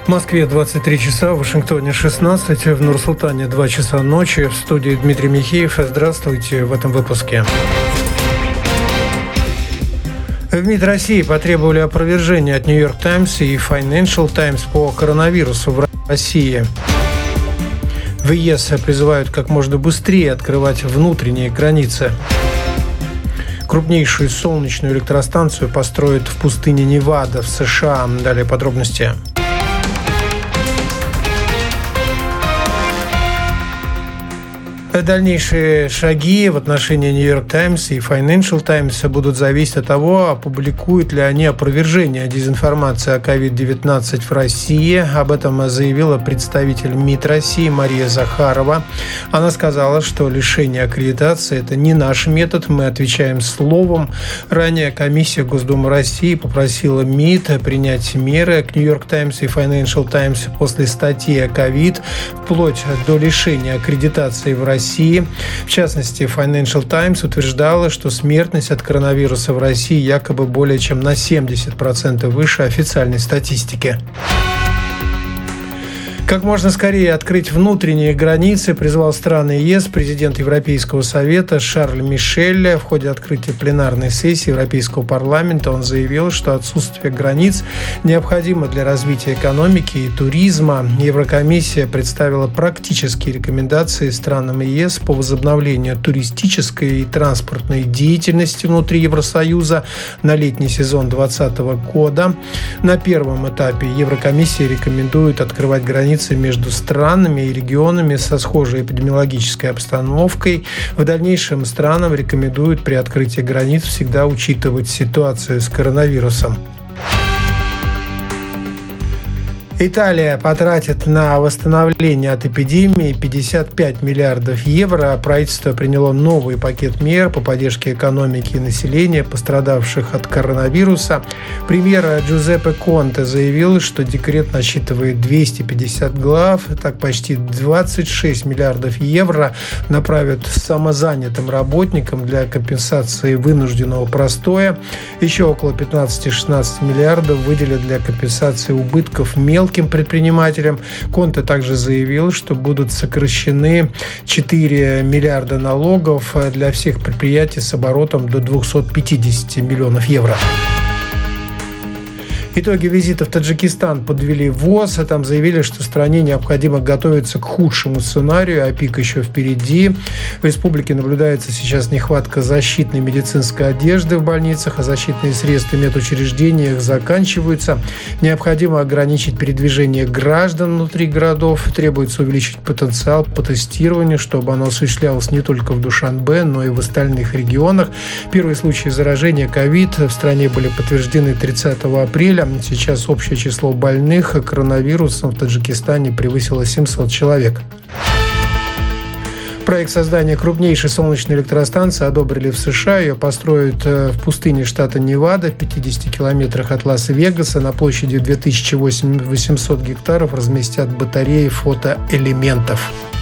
В Москве 23 часа, в Вашингтоне 16, в Нур-Султане 2 часа ночи. В студии Дмитрий Михеев. Здравствуйте в этом выпуске. В МИД России потребовали опровержения от New York Times и Financial Times по коронавирусу в России. В ЕС призывают как можно быстрее открывать внутренние границы. Крупнейшую солнечную электростанцию построят в пустыне Невада в США. Далее подробности. Дальнейшие шаги в отношении New York Times и Financial Times будут зависеть от того, опубликуют ли они опровержение дезинформации о COVID-19 в России. Об этом заявила представитель МИД России Мария Захарова. Она сказала, что лишение аккредитации – это не наш метод, мы отвечаем словом. Ранее комиссия Госдумы России попросила МИД принять меры к New York Times и Financial Times после статьи о COVID, вплоть до лишения аккредитации в России. В частности, Financial Times утверждала, что смертность от коронавируса в России якобы более чем на 70% выше официальной статистики. Как можно скорее открыть внутренние границы призвал страны ЕС президент Европейского совета Шарль Мишель. В ходе открытия пленарной сессии Европейского парламента он заявил, что отсутствие границ необходимо для развития экономики и туризма. Еврокомиссия представила практические рекомендации странам ЕС по возобновлению туристической и транспортной деятельности внутри Евросоюза на летний сезон 2020 года. На первом этапе Еврокомиссия рекомендует открывать границы между странами и регионами со схожей эпидемиологической обстановкой. В дальнейшем странам рекомендуют при открытии границ всегда учитывать ситуацию с коронавирусом. Италия потратит на восстановление от эпидемии 55 миллиардов евро. Правительство приняло новый пакет мер по поддержке экономики и населения, пострадавших от коронавируса. Премьер Джузеппе Конте заявил, что декрет насчитывает 250 глав. Так, почти 26 миллиардов евро направят самозанятым работникам для компенсации вынужденного простоя. Еще около 15-16 миллиардов выделят для компенсации убытков мелким предпринимателям. Конте также заявил, что будут сокращены 4 миллиарда налогов для всех предприятий с оборотом до 250 миллионов евро. Итоги визита в Таджикистан подвели ВОЗ. Там заявили, что стране необходимо готовиться к худшему сценарию, а пик еще впереди. В республике наблюдается сейчас нехватка защитной медицинской одежды в больницах, а защитные средства в медучреждениях заканчиваются. Необходимо ограничить передвижение граждан внутри городов. Требуется увеличить потенциал по тестированию, чтобы оно осуществлялось не только в Душанбе, но и в остальных регионах. Первые случаи заражения COVID в стране были подтверждены 30 апреля. Сейчас общее число больных коронавирусом в Таджикистане превысило 700 человек. Проект создания крупнейшей солнечной электростанции одобрили в США. Ее построят в пустыне штата Невада, в 50 километрах от Лас-Вегаса. На площади 2800 гектаров разместят батареи фотоэлементов.